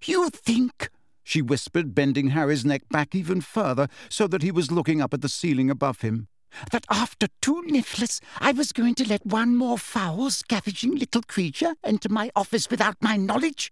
"You think," she whispered, bending Harry's neck back even further so that he was looking up at the ceiling above him, "that after 2 Nifflers I was going to let one more foul, scavenging little creature enter my office without my knowledge?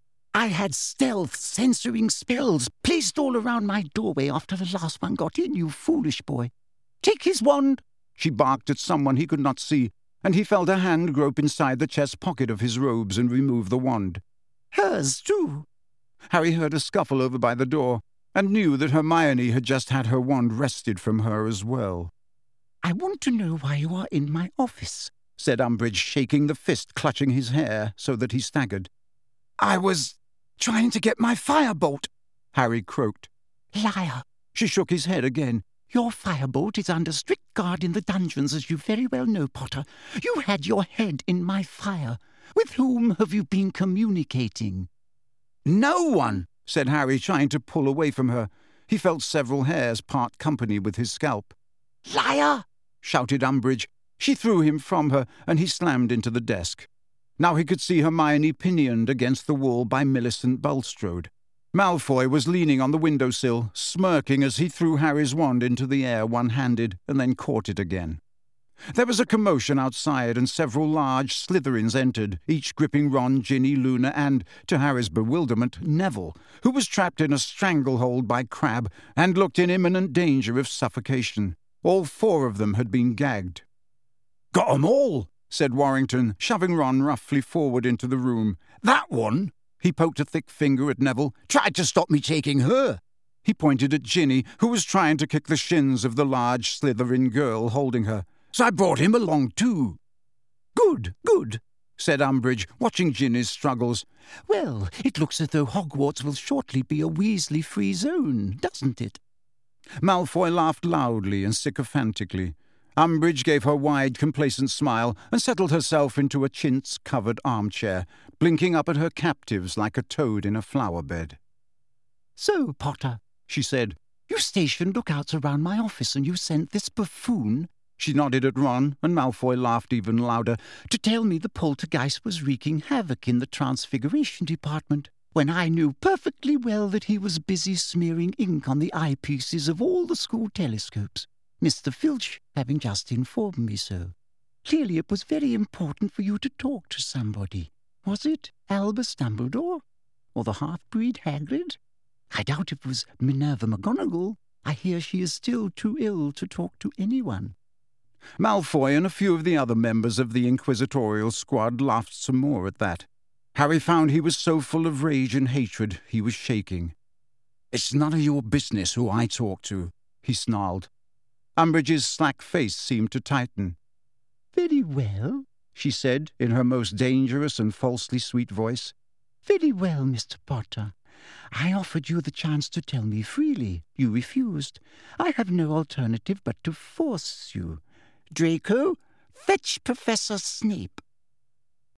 I had stealth censoring spells placed all around my doorway after the last one got in, you foolish boy. Take his wand!" She barked at someone he could not see, and he felt a hand grope inside the chest pocket of his robes and remove the wand. "Hers, too." Harry heard a scuffle over by the door, and knew that Hermione had just had her wand wrested from her as well. "I want to know why you are in my office," said Umbridge, shaking the fist clutching his hair so that he staggered. "I was trying to get my firebolt," Harry croaked. "Liar!" She shook his head again. "Your firebolt is under strict guard in the dungeons, as you very well know, Potter. You had your head in my fire. With whom have you been communicating?" "No one," said Harry, trying to pull away from her. He felt several hairs part company with his scalp. "Liar!" shouted Umbridge. She threw him from her, and he slammed into the desk. Now he could see Hermione pinioned against the wall by Millicent Bulstrode. Malfoy was leaning on the windowsill, smirking as he threw Harry's wand into the air one-handed and then caught it again. There was a commotion outside, and several large Slytherins entered, each gripping Ron, Ginny, Luna, and, to Harry's bewilderment, Neville, who was trapped in a stranglehold by Crabbe and looked in imminent danger of suffocation. All 4 of them had been gagged. "Got 'em all," said Warrington, shoving Ron roughly forward into the room. "That one," he poked a thick finger at Neville, "tried to stop me taking her." He pointed at Ginny, who was trying to kick the shins of the large Slytherin girl holding her. "So I brought him along too." "Good, good," said Umbridge, watching Ginny's struggles. "Well, it looks as though Hogwarts will shortly be a Weasley-free zone, doesn't it?" Malfoy laughed loudly and sycophantically. Umbridge gave her wide, complacent smile and settled herself into a chintz-covered armchair, blinking up at her captives like a toad in a flower-bed. "So, Potter," she said, "you stationed lookouts around my office and you sent this buffoon," she nodded at Ron, and Malfoy laughed even louder, "to tell me the poltergeist was wreaking havoc in the Transfiguration Department, when I knew perfectly well that he was busy smearing ink on the eyepieces of all the school telescopes, Mr. Filch having just informed me so. Clearly it was very important for you to talk to somebody. Was it Albus Dumbledore? Or the half-breed Hagrid? I doubt if it was Minerva McGonagall. I hear she is still too ill to talk to anyone." Malfoy and a few of the other members of the inquisitorial squad laughed some more at that. Harry found he was so full of rage and hatred he was shaking. "It's none of your business who I talk to," he snarled. Umbridge's slack face seemed to tighten. "Very well," she said in her most dangerous and falsely sweet voice. "Very well, Mr. Potter. I offered you the chance to tell me freely. You refused. I have no alternative but to force you. Draco, fetch Professor Snape."